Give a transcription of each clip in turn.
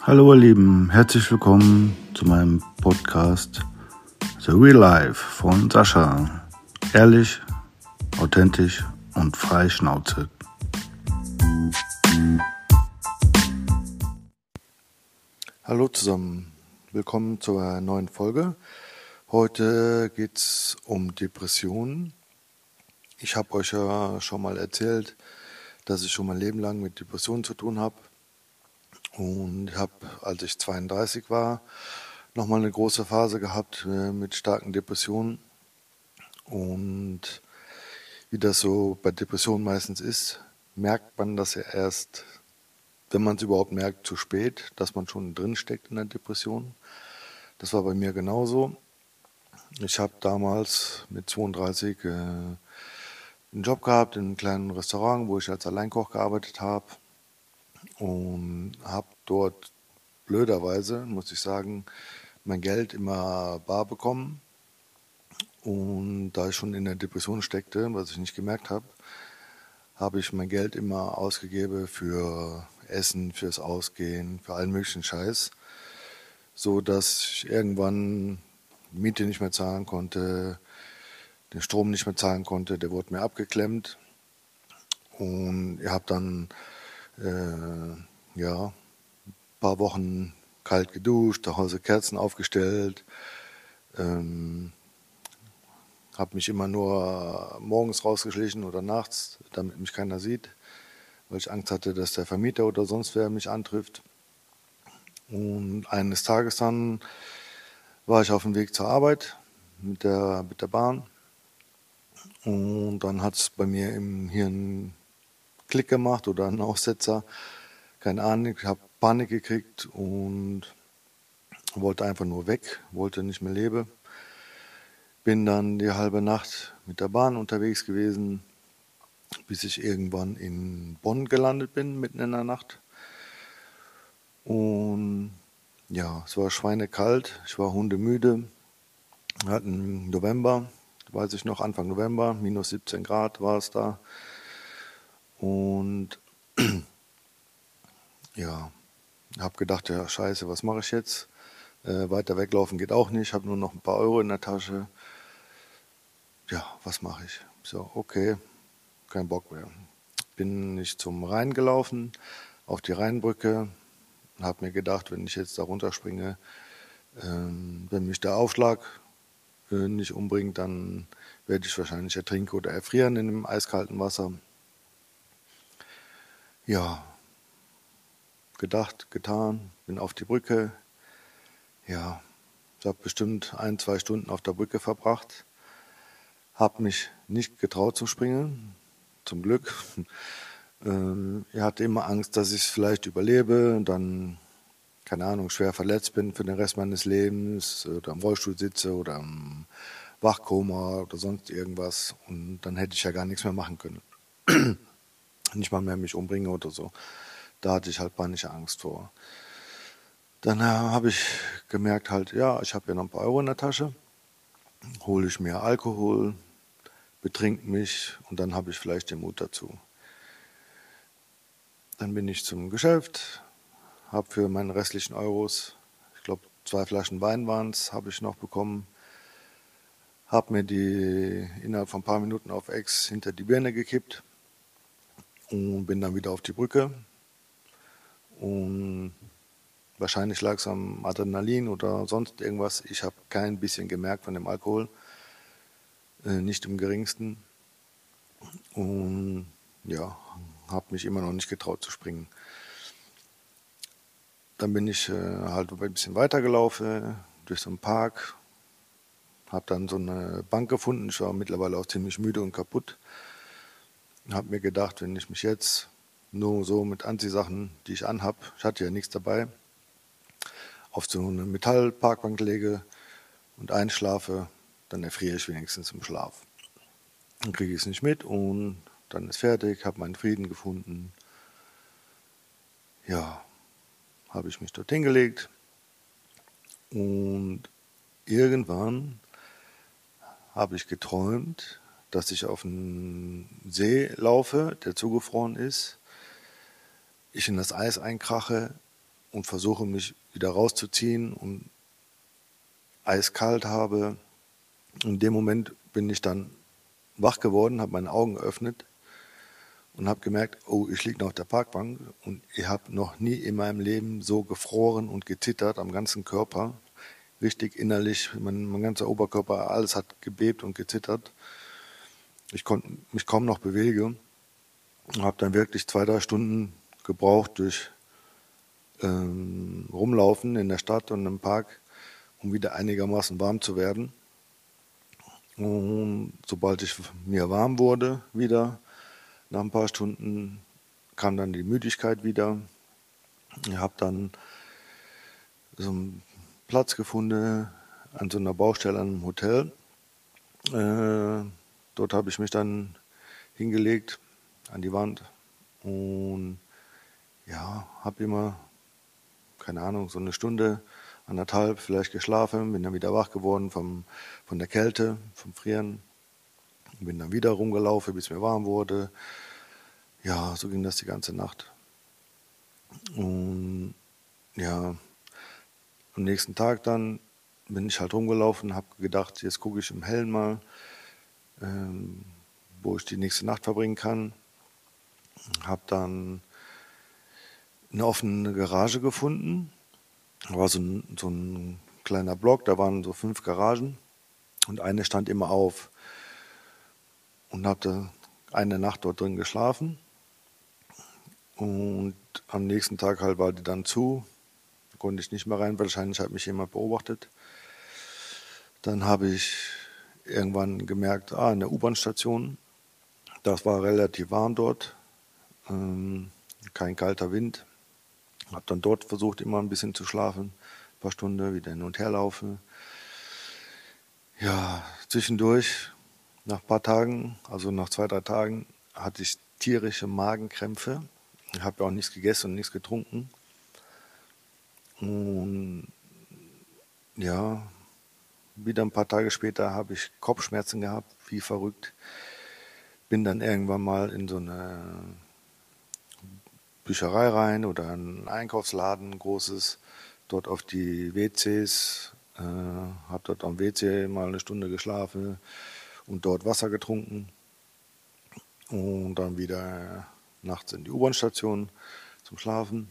Hallo ihr Lieben, herzlich willkommen zu meinem Podcast The Real Life von Sascha. Ehrlich, authentisch und frei Schnauze. Hallo zusammen, willkommen zur neuen Folge. Heute geht es um Depressionen. Ich habe euch ja schon mal erzählt, dass ich schon mein Leben lang mit Depressionen zu tun habe. Und habe, als ich 32 war, nochmal eine große Phase gehabt mit starken Depressionen. Und wie das so bei Depressionen meistens ist, merkt man das ja erst, wenn man es überhaupt merkt, zu spät, dass man schon drin steckt in der Depression. Das war bei mir genauso. Ich habe damals mit 32 einen Job gehabt in einem kleinen Restaurant, wo ich als Alleinkoch gearbeitet habe und habe dort blöderweise, muss ich sagen, mein Geld immer bar bekommen. Und da ich schon in der Depression steckte, was ich nicht gemerkt habe, habe ich mein Geld immer ausgegeben für Essen, fürs Ausgehen, für allen möglichen Scheiß, so dass ich irgendwann die Miete nicht mehr zahlen konnte, den Strom nicht mehr zahlen konnte, der wurde mir abgeklemmt. Und ich habe dann ein paar Wochen kalt geduscht, zu Hause Kerzen aufgestellt, habe mich immer nur morgens rausgeschlichen oder nachts, damit mich keiner sieht, weil ich Angst hatte, dass der Vermieter oder sonst wer mich antrifft. Und eines Tages dann war ich auf dem Weg zur Arbeit mit der Bahn und dann hat es bei mir im Hirn Klick gemacht oder einen Aussetzer. Keine Ahnung, ich habe Panik gekriegt und wollte einfach nur weg, wollte nicht mehr leben. Bin dann die halbe Nacht mit der Bahn unterwegs gewesen, bis ich irgendwann in Bonn gelandet bin, mitten in der Nacht. Und ja, es war schweinekalt, ich war hundemüde. Wir hatten November, weiß ich noch, Anfang November, minus 17 Grad war es da. Und ja, habe gedacht, ja scheiße, was mache ich jetzt? Weiter weglaufen geht auch nicht, habe nur noch ein paar Euro in der Tasche. Ja, was mache ich? So, okay, kein Bock mehr. Bin ich zum Rhein gelaufen, auf die Rheinbrücke, habe mir gedacht, wenn ich jetzt da runterspringe, wenn mich der Aufschlag nicht umbringt, dann werde ich wahrscheinlich ertrinken oder erfrieren in dem eiskalten Wasser. Ja, gedacht, getan, bin auf die Brücke. Ja, ich habe bestimmt 1, 2 Stunden auf der Brücke verbracht. Habe mich nicht getraut zu springen, zum Glück. Ich hatte immer Angst, dass ich es vielleicht überlebe und dann, keine Ahnung, schwer verletzt bin für den Rest meines Lebens oder im Rollstuhl sitze oder im Wachkoma oder sonst irgendwas. Und dann hätte ich ja gar nichts mehr machen können. Nicht mal mehr mich umbringen oder so. Da hatte ich halt panische Angst vor. Dann habe ich gemerkt halt, ja, ich habe ja noch ein paar Euro in der Tasche. Hole ich mir Alkohol, betrink mich und dann habe ich vielleicht den Mut dazu. Dann bin ich zum Geschäft, habe für meine restlichen Euros, ich glaube 2 Flaschen Wein waren es, habe ich noch bekommen. Habe mir die innerhalb von ein paar Minuten auf Ex hinter die Birne gekippt und bin dann wieder auf die Brücke. Und wahrscheinlich lag es am Adrenalin oder sonst irgendwas. Ich habe kein bisschen gemerkt von dem Alkohol, nicht im geringsten. Und ja, habe mich immer noch nicht getraut zu springen. Dann bin ich halt ein bisschen weitergelaufen durch so einen Park, habe dann so eine Bank gefunden. Ich war mittlerweile auch ziemlich müde und kaputt. Habe mir gedacht, wenn ich mich jetzt nur so mit Anziehsachen, die ich anhab, ich hatte ja nichts dabei, auf so eine Metallparkbank lege und einschlafe, dann erfriere ich wenigstens im Schlaf. Dann kriege ich es nicht mit und dann ist fertig, habe meinen Frieden gefunden. Ja, habe ich mich dorthin gelegt und irgendwann habe ich geträumt, dass ich auf einen See laufe, der zugefroren ist, ich in das Eis einkrache und versuche mich wieder rauszuziehen und eiskalt habe. In dem Moment bin ich dann wach geworden, habe meine Augen geöffnet und habe gemerkt, oh, ich liege noch auf der Parkbank und ich habe noch nie in meinem Leben so gefroren und gezittert am ganzen Körper. Richtig innerlich, mein ganzer Oberkörper, alles hat gebebt und gezittert. Ich konnte mich kaum noch bewegen und habe dann wirklich 2, 3 Stunden gebraucht durch Rumlaufen in der Stadt und im Park, um wieder einigermaßen warm zu werden. Und sobald ich mir warm wurde, wieder nach ein paar Stunden kam dann die Müdigkeit wieder. Ich habe dann so einen Platz gefunden an so einer Baustelle an einem Hotel. Dort habe ich mich dann hingelegt an die Wand und ja, habe immer, keine Ahnung, so eine Stunde, 1,5 vielleicht geschlafen, bin dann wieder wach geworden von der Kälte, vom Frieren, bin dann wieder rumgelaufen, bis mir warm wurde. Ja, so ging das die ganze Nacht. Und ja, am nächsten Tag dann bin ich halt rumgelaufen, habe gedacht, jetzt gucke ich im Hellen mal, wo ich die nächste Nacht verbringen kann. Habe dann eine offene Garage gefunden. Da war so ein kleiner Block, da waren so 5 Garagen und eine stand immer auf. Und habe da eine Nacht dort drin geschlafen. Und am nächsten Tag halt war die dann zu. Da konnte ich nicht mehr rein, wahrscheinlich hat mich jemand beobachtet. Dann habe ich irgendwann gemerkt, in der U-Bahn-Station, das war relativ warm dort, kein kalter Wind. Habe dann dort versucht, immer ein bisschen zu schlafen, ein paar Stunden wieder hin und her laufen. Ja, zwischendurch, nach ein paar Tagen, also nach 2, 3 Tagen, hatte ich tierische Magenkrämpfe. Ich habe ja auch nichts gegessen und nichts getrunken. Und ja, wieder ein paar Tage später habe ich Kopfschmerzen gehabt, wie verrückt. Bin dann irgendwann mal in so eine Bücherei rein oder einen Einkaufsladen, großes, dort auf die WCs, habe dort am WC mal eine Stunde geschlafen und dort Wasser getrunken und dann wieder nachts in die U-Bahn-Station zum Schlafen.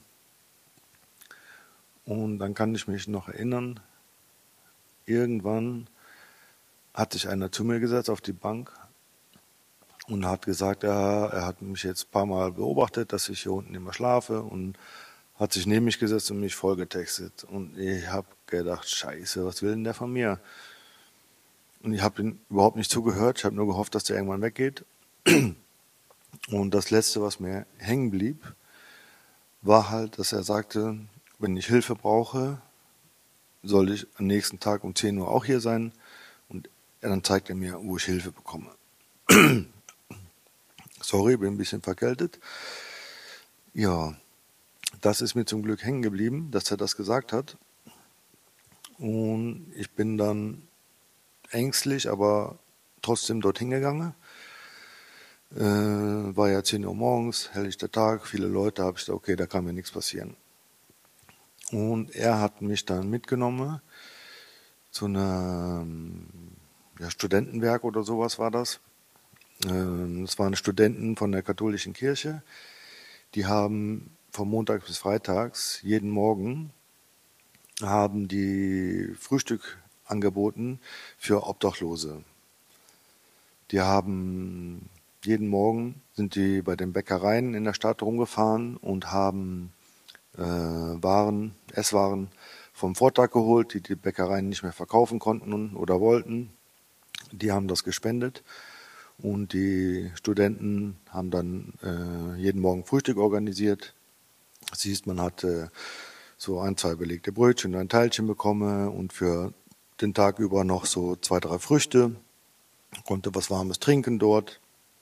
Und dann kann ich mich noch erinnern, irgendwann hat sich einer zu mir gesetzt auf die Bank und hat gesagt, er hat mich jetzt ein paar Mal beobachtet, dass ich hier unten immer schlafe und hat sich neben mich gesetzt und mich vollgetextet. Und ich habe gedacht, Scheiße, was will denn der von mir? Und ich habe ihm überhaupt nicht zugehört, ich habe nur gehofft, dass der irgendwann weggeht. Und das Letzte, was mir hängen blieb, war halt, dass er sagte, wenn ich Hilfe brauche, soll ich am nächsten Tag um 10 Uhr auch hier sein. Und dann zeigt er mir, wo ich Hilfe bekomme. Sorry, bin ein bisschen verkältet. Ja, das ist mir zum Glück hängen geblieben, dass er das gesagt hat. Und ich bin dann ängstlich, aber trotzdem dorthin gegangen. War ja 10 Uhr morgens, helllichter Tag, viele Leute, habe ich gesagt, okay, da kann mir nichts passieren. Und er hat mich dann mitgenommen zu einem Studentenwerk oder sowas war das. Es waren Studenten von der katholischen Kirche, die haben von Montag bis Freitags jeden Morgen haben die Frühstück angeboten für Obdachlose. Die haben jeden Morgen sind die bei den Bäckereien in der Stadt rumgefahren und haben Esswaren vom Vortag geholt, die Bäckereien nicht mehr verkaufen konnten oder wollten. Die haben das gespendet und die Studenten haben dann jeden Morgen Frühstück organisiert. Siehst, man hat so 1, 2 belegte Brötchen und ein Teilchen bekommen und für den Tag über noch so 2, 3 Früchte, konnte was Warmes trinken dort.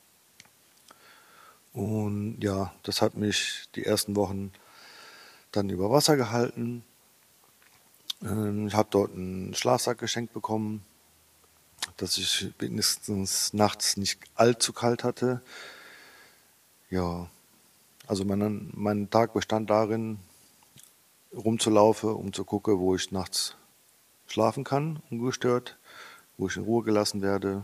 Und ja, das hat mich die ersten Wochen dann über Wasser gehalten. Ich habe dort einen Schlafsack geschenkt bekommen, dass ich wenigstens nachts nicht allzu kalt hatte. Ja, also mein Tag bestand darin, rumzulaufen, um zu gucken, wo ich nachts schlafen kann, ungestört, wo ich in Ruhe gelassen werde.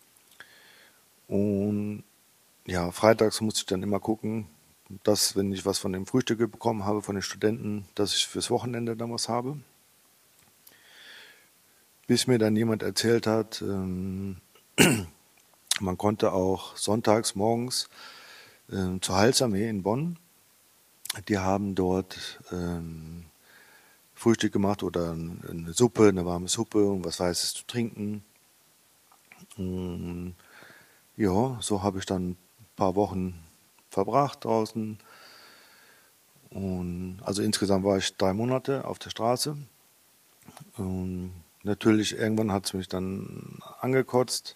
Und ja, freitags muss ich dann immer gucken, dass, wenn ich was von dem Frühstück bekommen habe, von den Studenten, dass ich fürs Wochenende dann was habe. Bis mir dann jemand erzählt hat, man konnte auch sonntags morgens zur Heilsarmee in Bonn, die haben dort Frühstück gemacht oder eine Suppe, eine warme Suppe und was Weißes zu trinken. Und ja, so habe ich dann ein paar Wochen verbracht draußen. Und also insgesamt war ich 3 Monate auf der Straße. Und natürlich, irgendwann hat es mich dann angekotzt.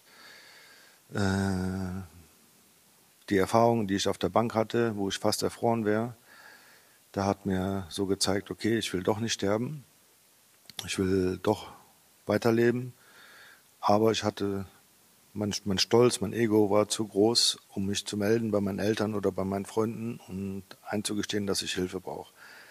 Die Erfahrung, die ich auf der Bank hatte, wo ich fast erfroren wäre, da hat mir so gezeigt, okay, ich will doch nicht sterben. Ich will doch weiterleben. Aber ich hatte, mein Stolz, mein Ego war zu groß, um mich zu melden bei meinen Eltern oder bei meinen Freunden und einzugestehen, dass ich Hilfe brauche.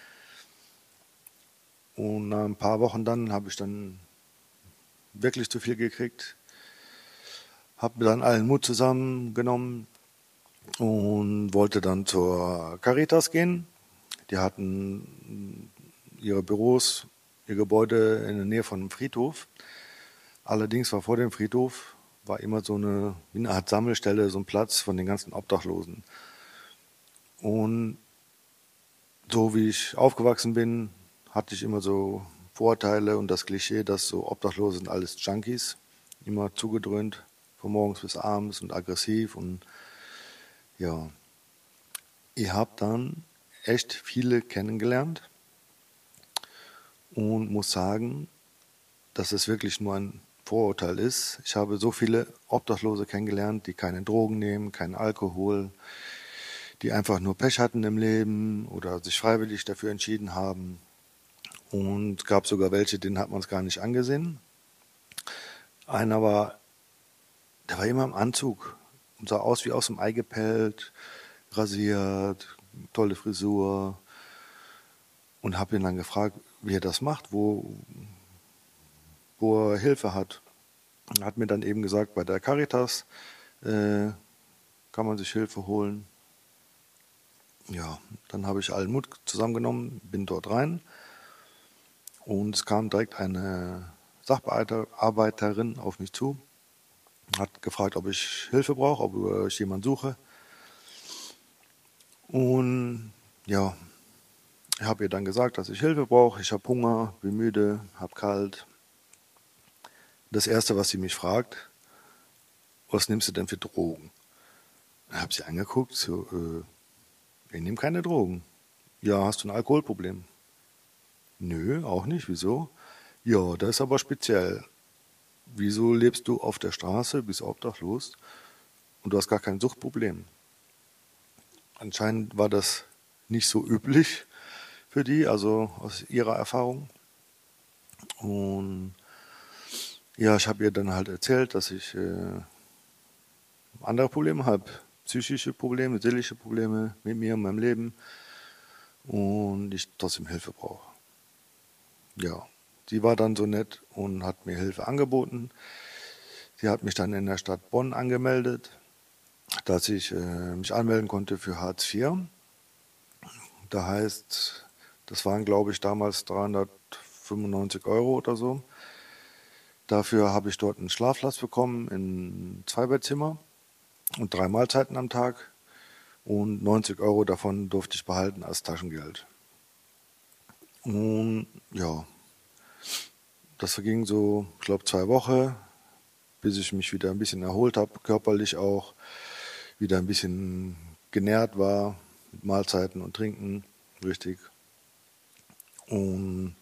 Und nach ein paar Wochen dann habe ich dann wirklich zu viel gekriegt, habe mir dann allen Mut zusammengenommen und wollte dann zur Caritas gehen. Die hatten ihre Büros, ihr Gebäude in der Nähe von einem Friedhof. Allerdings war vor dem Friedhof war immer so wie eine Art Sammelstelle, so ein Platz von den ganzen Obdachlosen. Und so wie ich aufgewachsen bin, hatte ich immer so Vorurteile und das Klischee, dass so Obdachlose sind alles Junkies, immer zugedröhnt, von morgens bis abends und aggressiv. Und ja, ich habe dann echt viele kennengelernt und muss sagen, dass es wirklich nur ein Vorurteil ist. Ich habe so viele Obdachlose kennengelernt, die keine Drogen nehmen, keinen Alkohol, die einfach nur Pech hatten im Leben oder sich freiwillig dafür entschieden haben. Und es gab sogar welche, denen hat man es gar nicht angesehen. Einer der war immer im Anzug und sah aus wie aus dem Ei gepellt, rasiert, tolle Frisur. Und habe ihn dann gefragt, wie er das macht, wo er Hilfe hat. Er hat mir dann eben gesagt, bei der Caritas kann man sich Hilfe holen. Ja, dann habe ich allen Mut zusammengenommen, bin dort rein und es kam direkt eine Sachbearbeiterin auf mich zu, hat gefragt, ob ich Hilfe brauche, ob ich jemanden suche. Und ja, ich habe ihr dann gesagt, dass ich Hilfe brauche, ich habe Hunger, bin müde, habe kalt. Das Erste, was sie mich fragt, was nimmst du denn für Drogen? Ich habe sie angeguckt, so, ich nehme keine Drogen. Ja, hast du ein Alkoholproblem? Nö, auch nicht. Wieso? Ja, das ist aber speziell. Wieso lebst du auf der Straße, bist obdachlos und du hast gar kein Suchtproblem? Anscheinend war das nicht so üblich für die, also aus ihrer Erfahrung. Und ja, ich habe ihr dann halt erzählt, dass ich andere Probleme habe. Psychische Probleme, seelische Probleme mit mir und meinem Leben. Und ich trotzdem Hilfe brauche. Ja, sie war dann so nett und hat mir Hilfe angeboten. Sie hat mich dann in der Stadt Bonn angemeldet, dass ich mich anmelden konnte für Hartz IV. Da heißt, das waren glaube ich damals 395 € oder so. Dafür habe ich dort einen Schlafplatz bekommen in 2-Bettzimmer und 3 Mahlzeiten am Tag. Und 90 € davon durfte ich behalten als Taschengeld. Und ja, das verging so, ich glaube, 2 Wochen, bis ich mich wieder ein bisschen erholt habe, körperlich auch, wieder ein bisschen genährt war, mit Mahlzeiten und Trinken, richtig. Und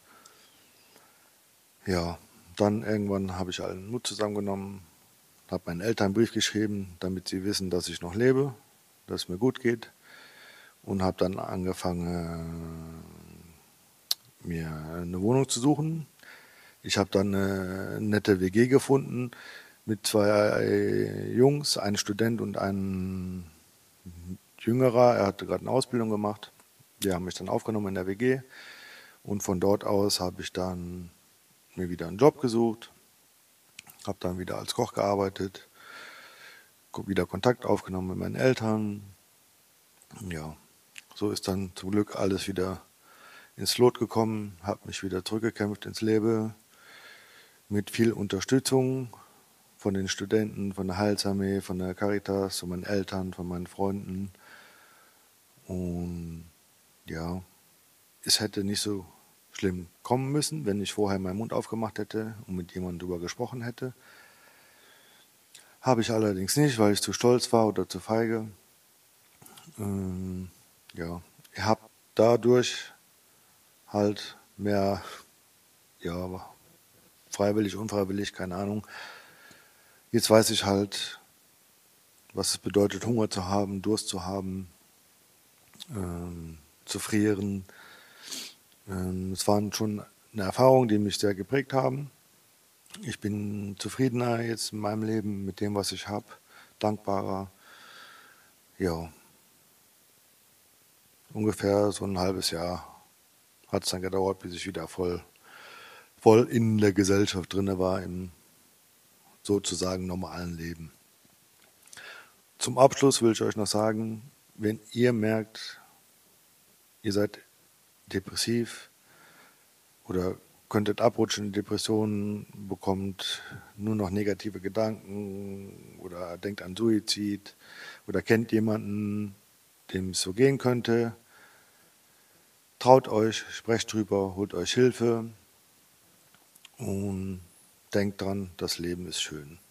ja, dann irgendwann habe ich allen Mut zusammengenommen, habe meinen Eltern einen Brief geschrieben, damit sie wissen, dass ich noch lebe, dass es mir gut geht. Und habe dann angefangen, mir eine Wohnung zu suchen. Ich habe dann eine nette WG gefunden mit 2 Jungs, ein Student und ein Jüngerer. Er hatte gerade eine Ausbildung gemacht. Die haben mich dann aufgenommen in der WG Und von dort aus habe ich dann mir wieder einen Job gesucht, habe dann wieder als Koch gearbeitet, wieder Kontakt aufgenommen mit meinen Eltern. Ja, so ist dann zum Glück alles wieder ins Lot gekommen, habe mich wieder zurückgekämpft ins Leben mit viel Unterstützung von den Studenten, von der Heilsarmee, von der Caritas, von meinen Eltern, von meinen Freunden. Und ja, es hätte nicht so schlimm kommen müssen, wenn ich vorher meinen Mund aufgemacht hätte und mit jemandem darüber gesprochen hätte. Habe ich allerdings nicht, weil ich zu stolz war oder zu feige. Ja, ich habe dadurch halt mehr, ja, freiwillig, unfreiwillig, keine Ahnung. Jetzt weiß ich halt, was es bedeutet, Hunger zu haben, Durst zu haben, zu frieren. Es waren schon eine Erfahrung, die mich sehr geprägt haben. Ich bin zufriedener jetzt in meinem Leben mit dem, was ich habe, dankbarer. Ja, ungefähr so ein halbes Jahr hat es dann gedauert, bis ich wieder voll in der Gesellschaft drin war, im sozusagen normalen Leben. Zum Abschluss will ich euch noch sagen, wenn ihr merkt, ihr seid depressiv oder könntet abrutschen in Depressionen, bekommt nur noch negative Gedanken oder denkt an Suizid oder kennt jemanden, dem es so gehen könnte, traut euch, sprecht drüber, holt euch Hilfe und denkt dran, das Leben ist schön.